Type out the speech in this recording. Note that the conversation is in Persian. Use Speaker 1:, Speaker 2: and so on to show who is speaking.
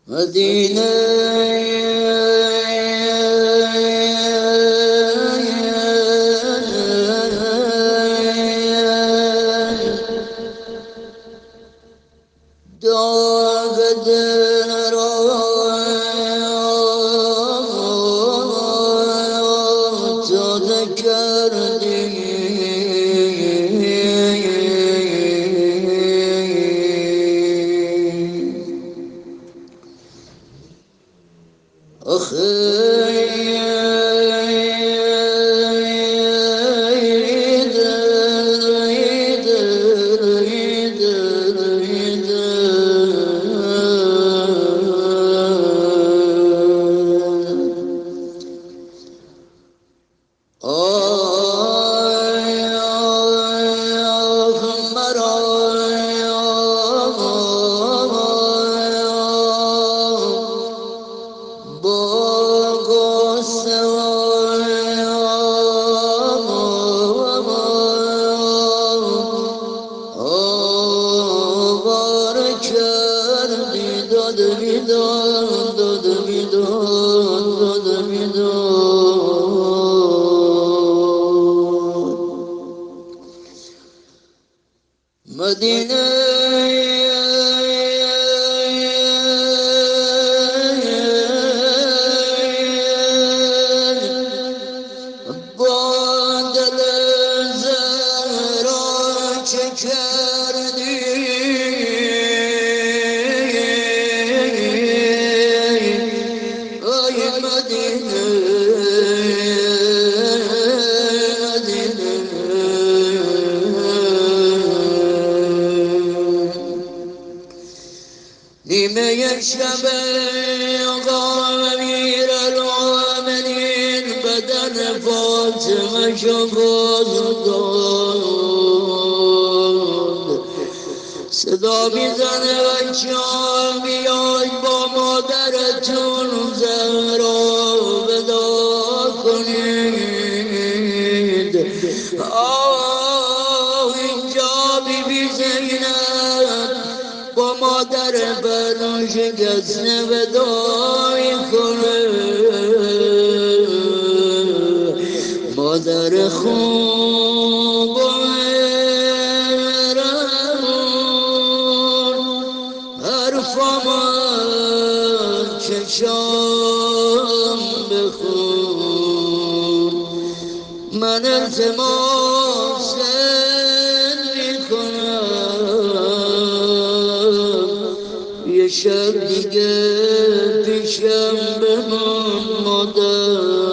Speaker 1: مدینه داغ دل را تازه کردی مدینه با دل زهرا چه کردی ای مدینه نیمه شب آقا امیر العالمین بدن فاطمه شو داد صدا میزنه بچه‌ها بیاید با مادرتون زهرا ودا کنید اینجا بی بی زینب با مادر بنو شکسته وداعی کنه مادر خوب و مهربون حرفامو چشام بخون من التماس یه شب دیگه پیشم بمون مادر